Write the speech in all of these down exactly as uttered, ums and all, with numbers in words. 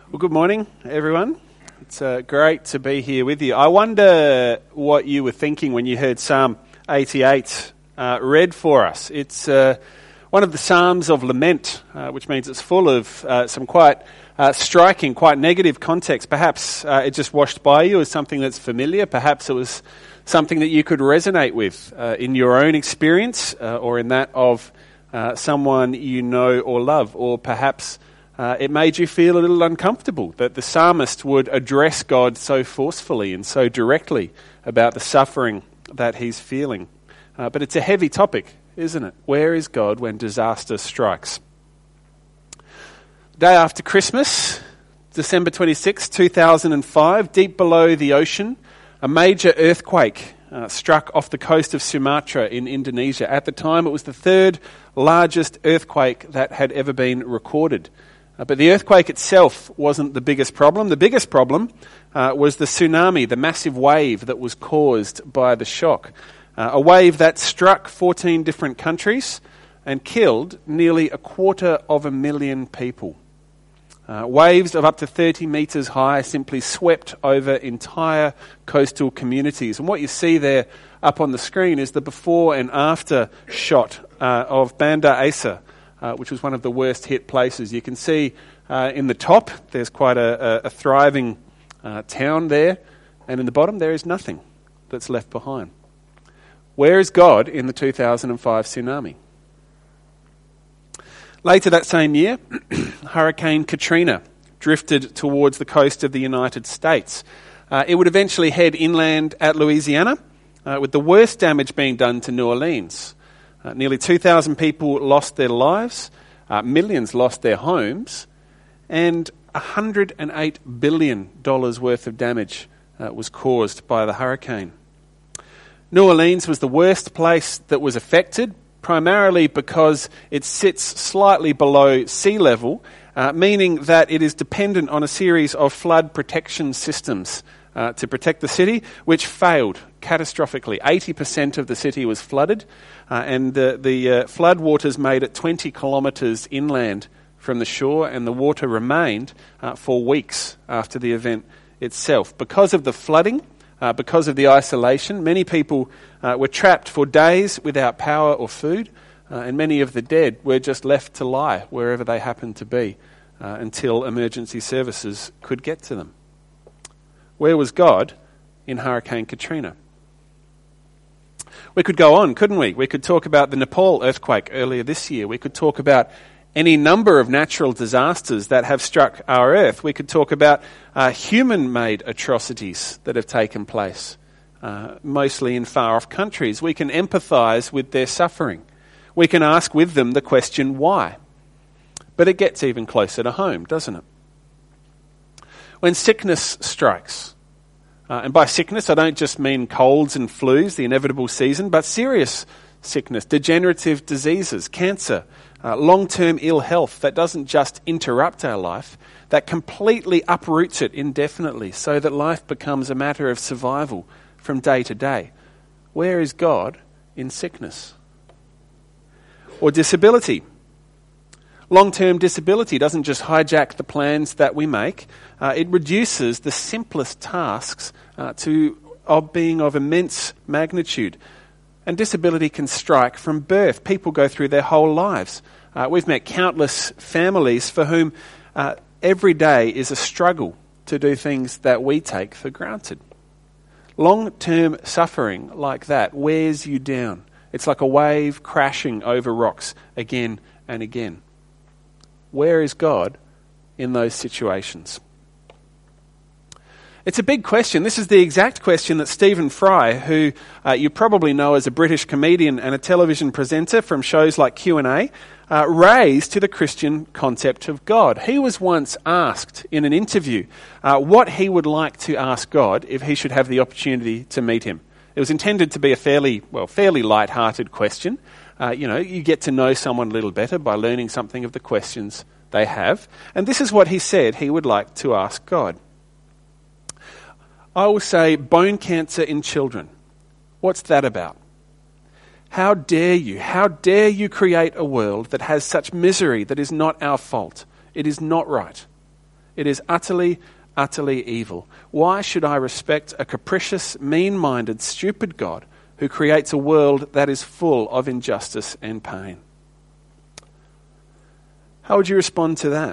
Well, good morning, everyone. It's uh, great to be here with you. I wonder what you were thinking when you heard Psalm eighty-eight uh, read for us. It's uh, one of the Psalms of Lament, uh, which means it's full of uh, some quite uh, striking, quite negative context. Perhaps uh, it just washed by you as something that's familiar. Perhaps it was something that you could resonate with uh, in your own experience uh, or in that of uh, someone you know or love, or perhaps Uh, it made you feel a little uncomfortable that the psalmist would address God so forcefully and so directly about the suffering that he's feeling. Uh, but it's a heavy topic, isn't it? Where is God when disaster strikes? Day after Christmas, December twenty-sixth, two thousand five, deep below the ocean, a major earthquake uh, struck off the coast of Sumatra in Indonesia. At the time, it was the third largest earthquake that had ever been recorded. Uh, but the earthquake itself wasn't the biggest problem. The biggest problem uh, was the tsunami, the massive wave that was caused by the shock. Uh, a wave that struck fourteen different countries and killed nearly a quarter of a million people. Uh, waves of up to thirty metres high simply swept over entire coastal communities. And what you see there up on the screen is the before and after shot uh, of Banda Aceh, Uh, which was one of the worst hit places. You can see uh, in the top there's quite a, a, a thriving uh, town there, and in the bottom there is nothing that's left behind. Where is God in the two thousand five tsunami? Later that same year, Hurricane Katrina drifted towards the coast of the United States. Uh, it would eventually head inland at Louisiana, uh, with the worst damage being done to New Orleans. Uh, nearly two thousand people lost their lives, uh, millions lost their homes, and one hundred eight billion dollars worth of damage uh, was caused by the hurricane. New Orleans was the worst place that was affected, primarily because it sits slightly below sea level, uh, meaning that it is dependent on a series of flood protection systems uh, to protect the city, which failed catastrophically. eighty percent of the city was flooded, uh, and the, the uh, flood waters made it twenty kilometres inland from the shore, and the water remained uh, for weeks after the event itself. Because of the flooding, uh, because of the isolation, many people uh, were trapped for days without power or food, uh, and many of the dead were just left to lie wherever they happened to be uh, until emergency services could get to them. Where was God in Hurricane Katrina? We could go on, couldn't we? We could talk about the Nepal earthquake earlier this year. We could talk about any number of natural disasters that have struck our earth. We could talk about uh, human-made atrocities that have taken place, uh, mostly in far-off countries. We can empathise with their suffering. We can ask with them the question, why? But it gets even closer to home, doesn't it? When sickness strikes, Uh, and by sickness, I don't just mean colds and flus, the inevitable season, but serious sickness, degenerative diseases, cancer, uh, long-term ill health that doesn't just interrupt our life, that completely uproots it indefinitely so that life becomes a matter of survival from day to day. Where is God in sickness? Or disability. Long-term disability doesn't just hijack the plans that we make, uh, it reduces the simplest tasks uh, to of being of immense magnitude. And disability can strike from birth. People go through their whole lives. Uh, we've met countless families for whom uh, every day is a struggle to do things that we take for granted. Long-term suffering like that wears you down. It's like a wave crashing over rocks again and again. Where is God in those situations? It's a big question. This is the exact question that Stephen Fry, who uh, you probably know as a British comedian and a television presenter from shows like Q and A, uh, raised to the Christian concept of God. He was once asked in an interview uh, what he would like to ask God if he should have the opportunity to meet him. It was intended to be a fairly, well, fairly light-hearted question. Uh, you know, you get to know someone a little better by learning something of the questions they have. And this is what he said he would like to ask God. I will say, bone cancer in children. What's that about? How dare you? How dare you create a world that has such misery that is not our fault? It is not right. It is utterly, utterly evil. Why should I respect a capricious, mean-minded, stupid God who creates a world that is full of injustice and pain? How would you respond to that?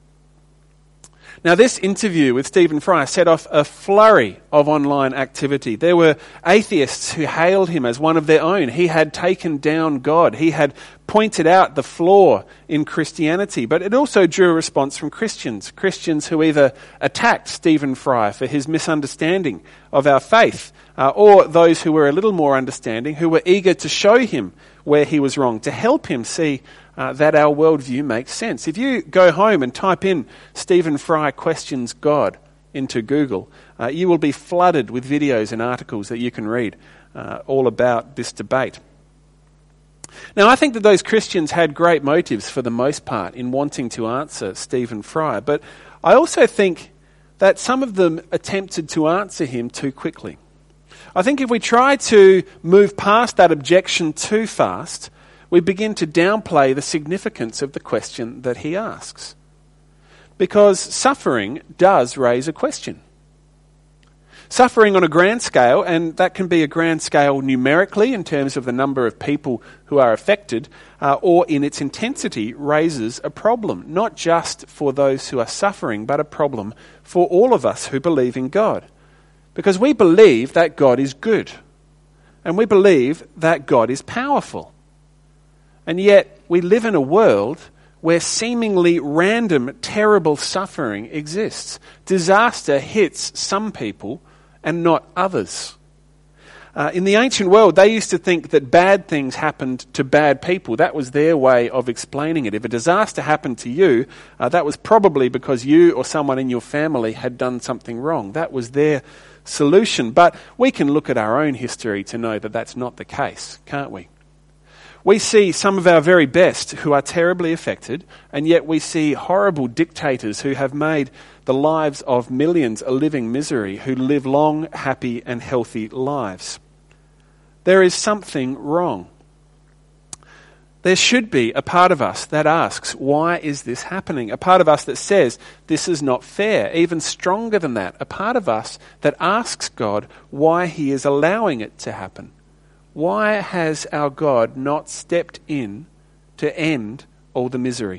Now, this interview with Stephen Fry set off a flurry of online activity. There were atheists who hailed him as one of their own. He had taken down God. He had pointed out the flaw in Christianity. But it also drew a response from Christians, Christians who either attacked Stephen Fry for his misunderstanding of our faith, uh, or those who were a little more understanding, who were eager to show him where he was wrong, to help him see Uh, that our worldview makes sense. If you go home and type in Stephen Fry questions God into Google, uh, you will be flooded with videos and articles that you can read uh, all about this debate. Now, I think that those Christians had great motives for the most part in wanting to answer Stephen Fry, but I also think that some of them attempted to answer him too quickly. I think if we try to move past that objection too fast, we begin to downplay the significance of the question that he asks. Because suffering does raise a question. Suffering on a grand scale, and that can be a grand scale numerically in terms of the number of people who are affected, uh, or in its intensity, raises a problem, not just for those who are suffering, but a problem for all of us who believe in God. Because we believe that God is good, and we believe that God is powerful. And yet we live in a world where seemingly random, terrible suffering exists. Disaster hits some people and not others. Uh, in the ancient world, they used to think that bad things happened to bad people. That was their way of explaining it. If a disaster happened to you, uh, that was probably because you or someone in your family had done something wrong. That was their solution. But we can look at our own history to know that that's not the case, can't we? We see some of our very best who are terribly affected, and yet we see horrible dictators who have made the lives of millions a living misery, who live long, happy and healthy lives. There is something wrong. There should be a part of us that asks, why is this happening? A part of us that says, this is not fair. Even stronger than that, a part of us that asks God why he is allowing it to happen. Why has our God not stepped in to end all the misery?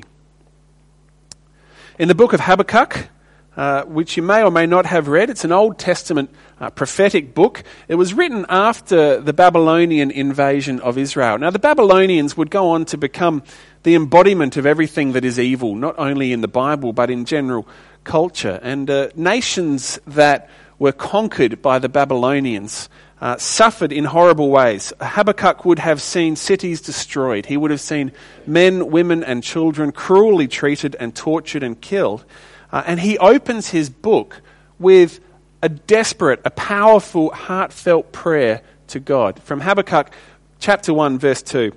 In the book of Habakkuk, uh, which you may or may not have read, it's an Old Testament uh, prophetic book. It was written after the Babylonian invasion of Israel. Now, the Babylonians would go on to become the embodiment of everything that is evil, not only in the Bible, but in general culture. And uh, nations that were conquered by the Babylonians Uh, suffered in horrible ways. Habakkuk would have seen cities destroyed. He would have seen men, women and children cruelly treated and tortured and killed. Uh, and he opens his book with a desperate, a powerful, heartfelt prayer to God. From Habakkuk chapter one, verse two.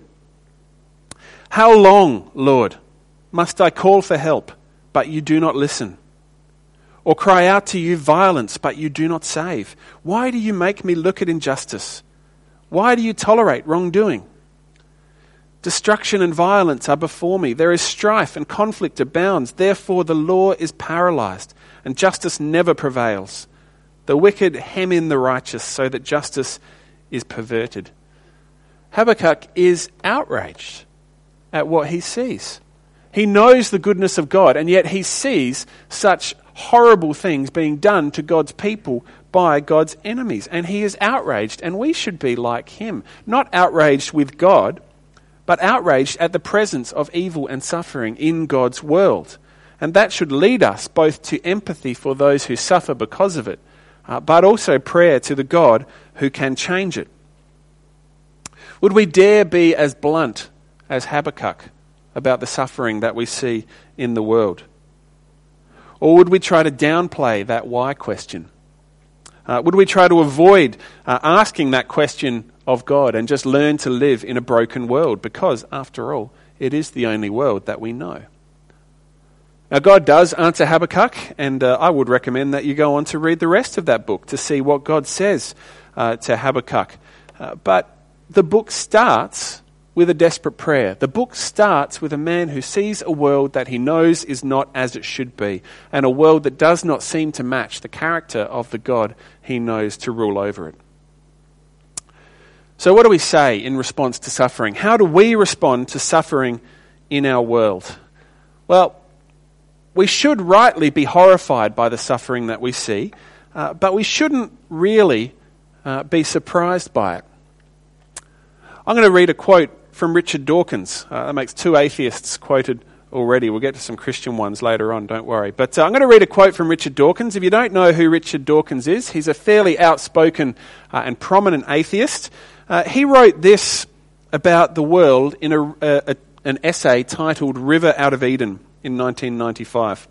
How long, Lord, must I call for help, but you do not listen? Or cry out to you violence, but you do not save? Why do you make me look at injustice? Why do you tolerate wrongdoing? Destruction and violence are before me. There is strife and conflict abounds. Therefore the law is paralyzed, and justice never prevails. The wicked hem in the righteous, so that justice is perverted. Habakkuk is outraged at what he sees. He knows the goodness of God, and yet he sees such horrible things being done to God's people by God's enemies. And he is outraged, and we should be like him. Not outraged with God, but outraged at the presence of evil and suffering in God's world. And that should lead us both to empathy for those who suffer because of it, uh, but also prayer to the God who can change it. Would we dare be as blunt as Habakkuk about the suffering that we see in the world? Or would we try to downplay that why question? Uh, would we try to avoid uh, asking that question of God and just learn to live in a broken world? Because, after all, it is the only world that we know. Now, God does answer Habakkuk, and uh, I would recommend that you go on to read the rest of that book to see what God says uh, to Habakkuk. Uh, but the book starts with a desperate prayer. The book starts with a man who sees a world that he knows is not as it should be, and a world that does not seem to match the character of the God he knows to rule over it. So what do we say in response to suffering? How do we respond to suffering in our world? Well, we should rightly be horrified by the suffering that we see, uh, but we shouldn't really uh, be surprised by it. I'm going to read a quote from Richard Dawkins. Uh, that makes two atheists quoted already. We'll get to some Christian ones later on, don't worry. But uh, I'm going to read a quote from Richard Dawkins. If you don't know who Richard Dawkins is, he's a fairly outspoken uh, and prominent atheist. Uh, he wrote this about the world in a, a, a, an essay titled River Out of Eden in nineteen ninety-five.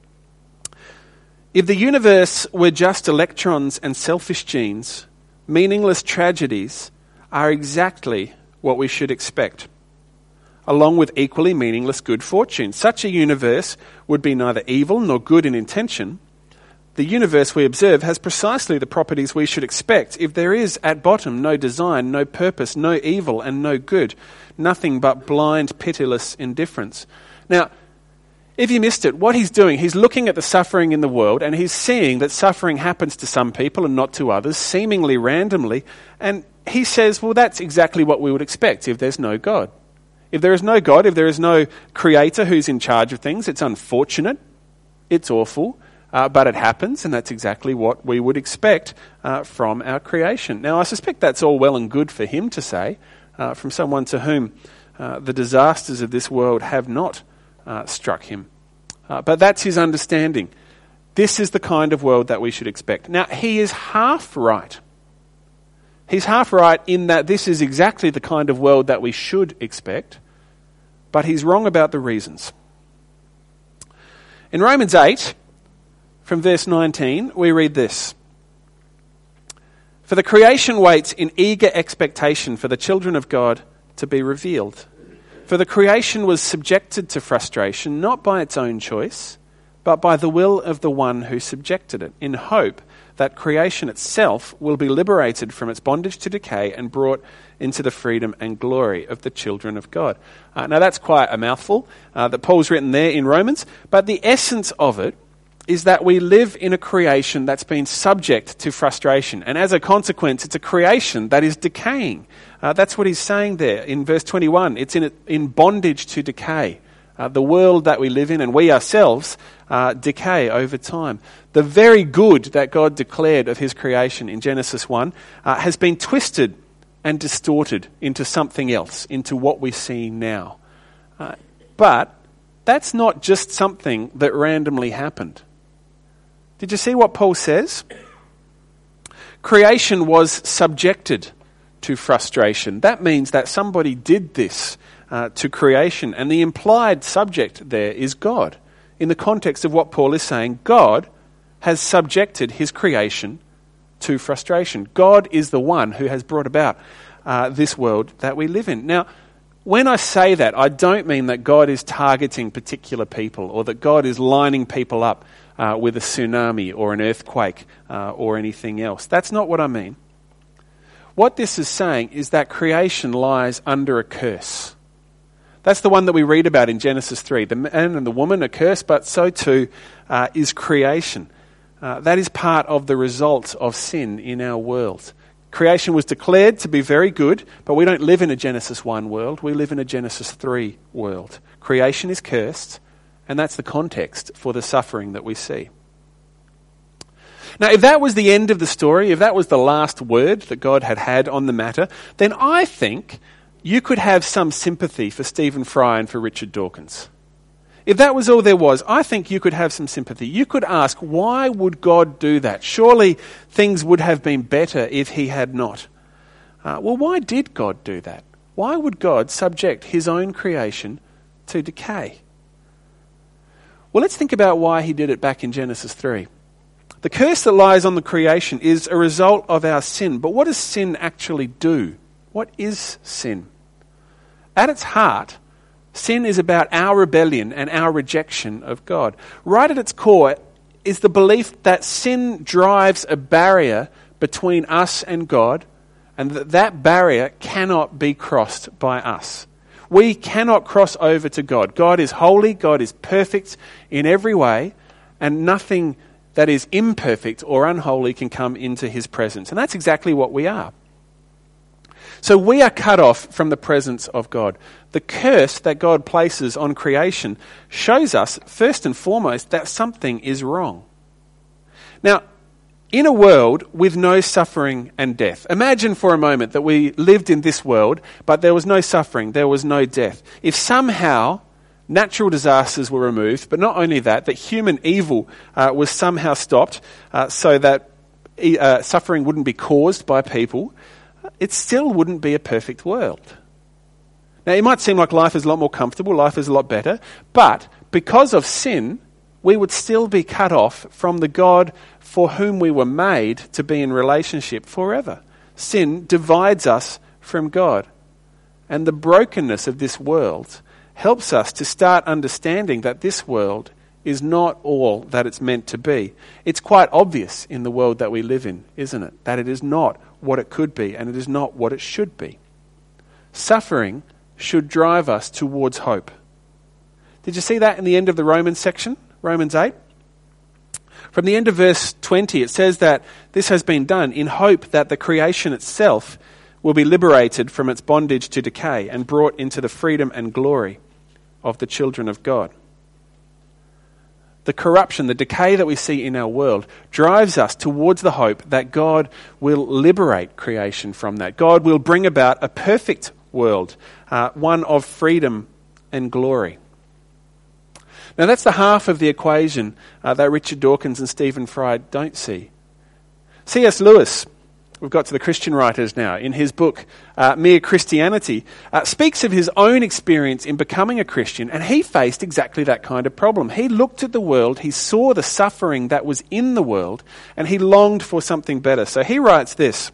If the universe were just electrons and selfish genes, meaningless tragedies are exactly what we should expect, along with equally meaningless good fortune. Such a universe would be neither evil nor good in intention. The universe we observe has precisely the properties we should expect if there is, at bottom, no design, no purpose, no evil, and no good, nothing but blind, pitiless indifference. Now, if you missed it, what he's doing, he's looking at the suffering in the world and he's seeing that suffering happens to some people and not to others, seemingly randomly, and he says, well, that's exactly what we would expect if there's no God. If there is no God, if there is no creator who's in charge of things, it's unfortunate, it's awful, uh, but it happens, and that's exactly what we would expect uh, from our creation. Now, I suspect that's all well and good for him to say, uh, from someone to whom uh, the disasters of this world have not uh, struck him. Uh, but that's his understanding. This is the kind of world that we should expect. Now, he is half right. He's half right in that this is exactly the kind of world that we should expect, but he's wrong about the reasons. In Romans eight, from verse nineteen, we read this. For the creation waits in eager expectation for the children of God to be revealed. For the creation was subjected to frustration, not by its own choice, but by the will of the one who subjected it, in hope that creation itself will be liberated from its bondage to decay and brought into the freedom and glory of the children of God. Uh, now that's quite a mouthful uh, that Paul's written there in Romans, but the essence of it is that we live in a creation that's been subject to frustration, and as a consequence, it's a creation that is decaying. Uh, that's what he's saying there in verse twenty-one. It's in, in bondage to decay. Uh, the world that we live in and we ourselves uh, decay over time. The very good that God declared of his creation in Genesis one uh, has been twisted and distorted into something else, into what we see now. Uh, but that's not just something that randomly happened. Did you see what Paul says? Creation was subjected to frustration. That means that somebody did this uh, to creation, and the implied subject there is God. In the context of what Paul is saying, God has subjected his creation to frustration. God is the one who has brought about uh, this world that we live in. Now, when I say that, I don't mean that God is targeting particular people or that God is lining people up uh, with a tsunami or an earthquake uh, or anything else. That's not what I mean. What this is saying is that creation lies under a curse. That's the one that we read about in Genesis three. The man and the woman are cursed, but so too uh, is creation. Uh, that is part of the result of sin in our world. Creation was declared to be very good, but we don't live in a Genesis one world. We live in a Genesis three world. Creation is cursed, and that's the context for the suffering that we see. Now, if that was the end of the story, if that was the last word that God had had on the matter, then I think you could have some sympathy for Stephen Fry and for Richard Dawkins. If that was all there was, I think you could have some sympathy. You could ask, why would God do that? Surely things would have been better if he had not. Uh, well, why did God do that? Why would God subject his own creation to decay? Well, let's think about why he did it back in Genesis three. The curse that lies on the creation is a result of our sin. But what does sin actually do? What is sin? At its heart, sin is about our rebellion and our rejection of God. Right at its core is the belief that sin drives a barrier between us and God, And that that barrier cannot be crossed by us. We cannot cross over to God. God is holy, God is perfect in every way, and nothing that is imperfect or unholy can come into his presence. And that's exactly what we are. So we are cut off from the presence of God. The curse that God places on creation shows us, first and foremost, that something is wrong. Now, in a world with no suffering and death, imagine for a moment that we lived in this world, but there was no suffering, there was no death. If somehow natural disasters were removed, but not only that, that human evil uh, was somehow stopped uh, so that uh, suffering wouldn't be caused by people, it still wouldn't be a perfect world. Now, it might seem like life is a lot more comfortable, life is a lot better, but because of sin, we would still be cut off from the God for whom we were made to be in relationship forever. Sin divides us from God. And the brokenness of this world helps us to start understanding that this world is not all that it's meant to be. It's quite obvious in the world that we live in, isn't it? That it is not what it could be, and it is not what it should be. Suffering should drive us towards hope. Did you see that in the end of the Romans section, Romans eight? From the end of verse twenty, it says that this has been done in hope that the creation itself will be liberated from its bondage to decay and brought into the freedom and glory of the children of God. The corruption, the decay that we see in our world drives us towards the hope that God will liberate creation from that. God will bring about a perfect world, uh, one of freedom and glory. Now that's the half of the equation uh, that Richard Dawkins and Stephen Fry don't see. C S Lewis, we've got to the Christian writers now, in his book, uh, Mere Christianity, uh, speaks of his own experience in becoming a Christian, and he faced exactly that kind of problem. He looked at the world, he saw the suffering that was in the world, and he longed for something better. So he writes this: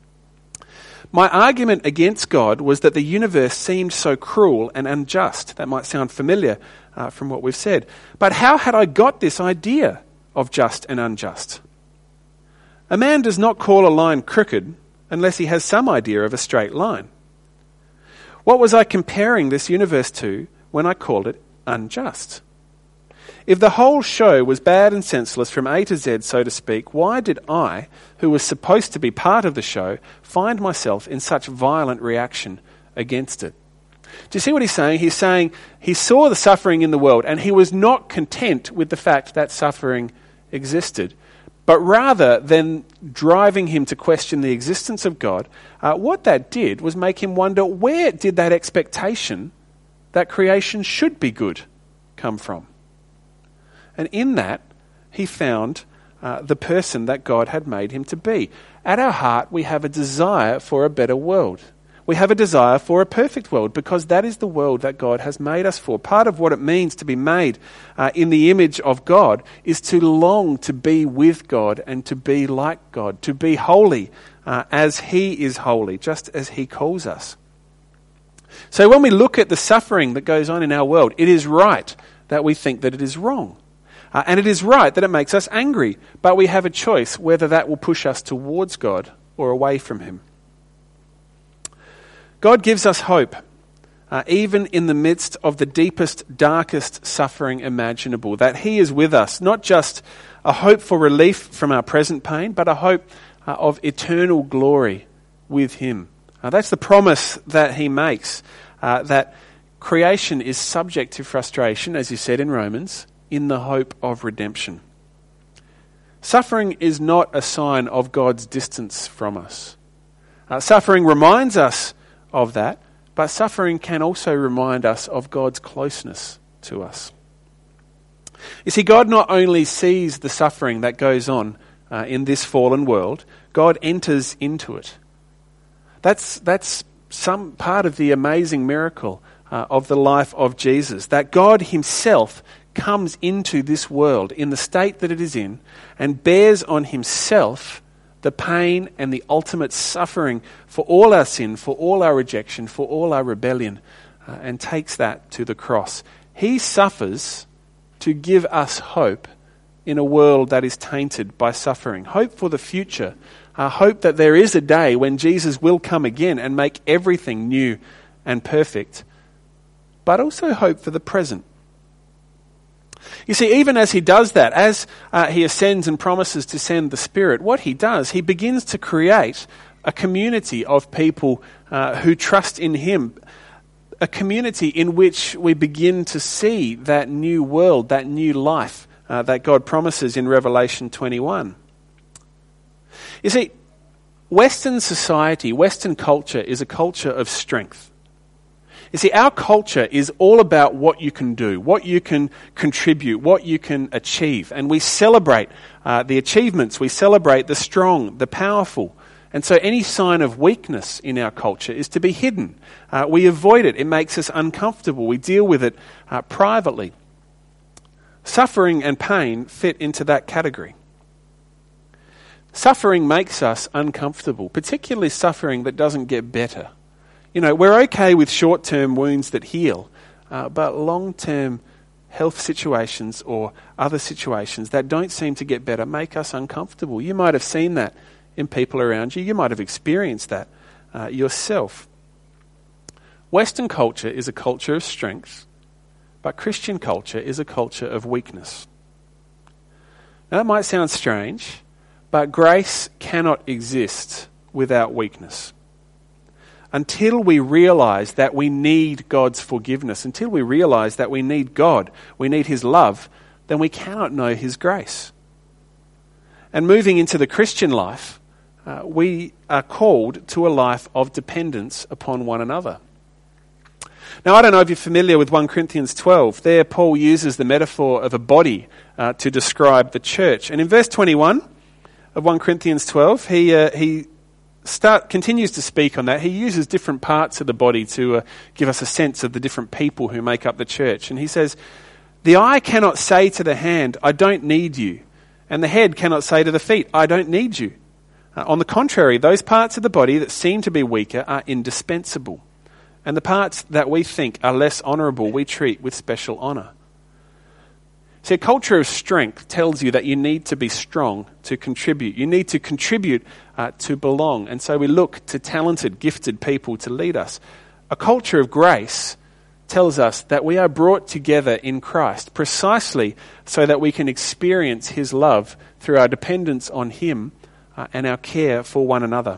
"My argument against God was that the universe seemed so cruel and unjust." That might sound familiar uh, from what we've said. But how had I got this idea of just and unjust? A man does not call a line crooked unless he has some idea of a straight line. What was I comparing this universe to when I called it unjust? If the whole show was bad and senseless from A to Z, so to speak, why did I, who was supposed to be part of the show, find myself in such violent reaction against it? Do you see what he's saying? He's saying he saw the suffering in the world and he was not content with the fact that suffering existed. But rather than driving him to question the existence of God, uh, what that did was make him wonder, where did that expectation that creation should be good come from? And in that, he found uh, the person that God had made him to be. At our heart, we have a desire for a better world. We have a desire for a perfect world because that is the world that God has made us for. Part of what it means to be made uh, in the image of God is to long to be with God and to be like God, to be holy uh, as he is holy, just as he calls us. So when we look at the suffering that goes on in our world, it is right that we think that it is wrong. Uh, and it is right that it makes us angry, but we have a choice whether that will push us towards God or away from him. God gives us hope, uh, even in the midst of the deepest, darkest suffering imaginable, that he is with us, not just a hope for relief from our present pain, but a hope uh, of eternal glory with him. Uh, that's the promise that he makes, uh, that creation is subject to frustration, as you said in Romans, in the hope of redemption. Suffering is not a sign of God's distance from us. Uh, suffering reminds us of that, but suffering can also remind us of God's closeness to us. You see, God not only sees the suffering that goes on uh, in this fallen world, God enters into it. That's that's some part of the amazing miracle uh, of the life of Jesus, that God himself comes into this world in the state that it is in and bears on himself the pain and the ultimate suffering for all our sin, for all our rejection, for all our rebellion, uh, and takes that to the cross. He suffers to give us hope in a world that is tainted by suffering. Hope for the future uh, hope that there is a day when Jesus will come again and make everything new and perfect, but also hope for the present. You see, even as he does that, as uh, he ascends and promises to send the Spirit, what he does, he begins to create a community of people uh, who trust in him, a community in which we begin to see that new world, that new life uh, that God promises in Revelation twenty-one. You see, Western society, Western culture is a culture of strength. You see, our culture is all about what you can do, what you can contribute, what you can achieve. And we celebrate uh, the achievements, we celebrate the strong, the powerful. And so any sign of weakness in our culture is to be hidden. Uh, we avoid it. It makes us uncomfortable. We deal with it uh, privately. Suffering and pain fit into that category. Suffering makes us uncomfortable, particularly suffering that doesn't get better. You know, we're okay with short-term wounds that heal, uh, but long-term health situations or other situations that don't seem to get better make us uncomfortable. You might have seen that in people around you. You might have experienced that uh, yourself. Western culture is a culture of strength, but Christian culture is a culture of weakness. Now, that might sound strange, but grace cannot exist without weakness. Until we realize that we need God's forgiveness, until we realize that we need God, we need his love, then we cannot know his grace. And moving into the Christian life, uh, we are called to a life of dependence upon one another. Now, I don't know if you're familiar with First Corinthians twelve. There, Paul uses the metaphor of a body uh, to describe the church. And in verse twenty-one of First Corinthians twelve, he uh, he Start, continues to speak on that. He uses different parts of the body to uh, give us a sense of the different people who make up the church. And he says, the eye cannot say to the hand, I don't need you. And the head cannot say to the feet, I don't need you. Uh, on the contrary, those parts of the body that seem to be weaker are indispensable. And the parts that we think are less honourable, we treat with special honour. See, a culture of strength tells you that you need to be strong to contribute. You need to contribute uh, to belong. And so we look to talented, gifted people to lead us. A culture of grace tells us that we are brought together in Christ precisely so that we can experience his love through our dependence on him uh, and our care for one another.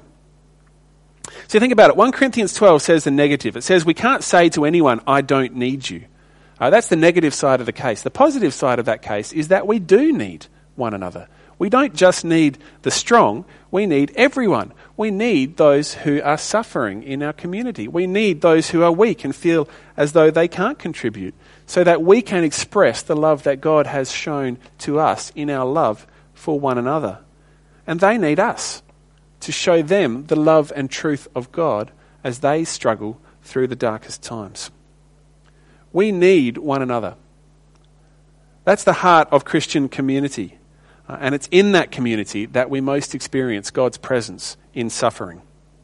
So think about it. First Corinthians twelve says the negative. It says we can't say to anyone, I don't need you. Uh, that's the negative side of the case. The positive side of that case is that we do need one another. We don't just need the strong, we need everyone. We need those who are suffering in our community. We need those who are weak and feel as though they can't contribute, so that we can express the love that God has shown to us in our love for one another. And they need us to show them the love and truth of God as they struggle through the darkest times. We need one another. That's the heart of Christian community. Uh, and it's in that community that we most experience God's presence in suffering.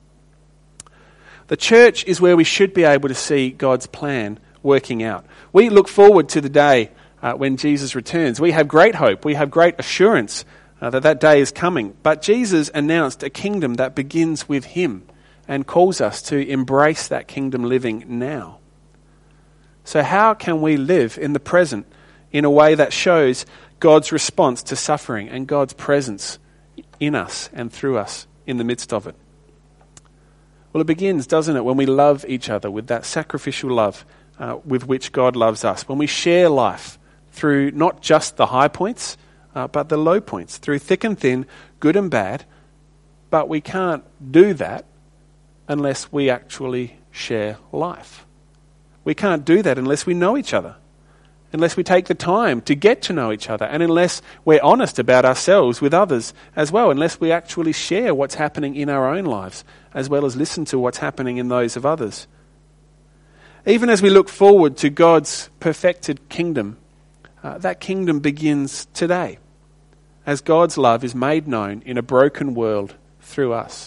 The church is where we should be able to see God's plan working out. We look forward to the day uh, when Jesus returns. We have great hope. We have great assurance uh, that that day is coming. But Jesus announced a kingdom that begins with him and calls us to embrace that kingdom living now. So how can we live in the present in a way that shows God's response to suffering and God's presence in us and through us in the midst of it? Well, it begins, doesn't it, when we love each other with that sacrificial love uh, with which God loves us. When we share life through not just the high points, uh, but the low points, through thick and thin, good and bad. But we can't do that unless we actually share life. We can't do that unless we know each other, unless we take the time to get to know each other, and unless we're honest about ourselves with others as well, unless we actually share what's happening in our own lives, as well as listen to what's happening in those of others. Even as we look forward to God's perfected kingdom, uh, that kingdom begins today, as God's love is made known in a broken world through us.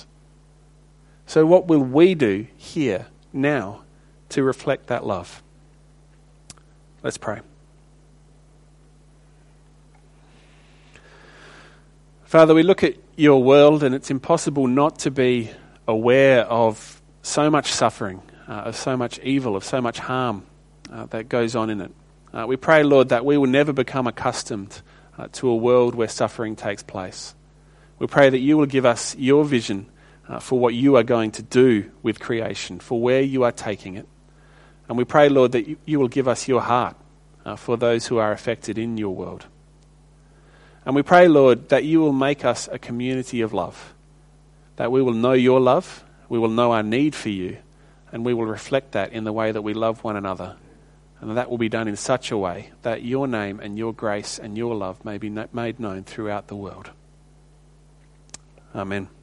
So what will we do here now to reflect that love? Let's pray. Father, we look at your world and it's impossible not to be aware of so much suffering, uh, of so much evil, of so much harm uh, that goes on in it. Uh, we pray, Lord, that we will never become accustomed uh, to a world where suffering takes place. We pray that you will give us your vision uh, for what you are going to do with creation, for where you are taking it. And we pray, Lord, that you, you will give us your heart uh, for those who are affected in your world. And we pray, Lord, that you will make us a community of love, that we will know your love, we will know our need for you, and we will reflect that in the way that we love one another. And that will be done in such a way that your name and your grace and your love may be made known throughout the world. Amen.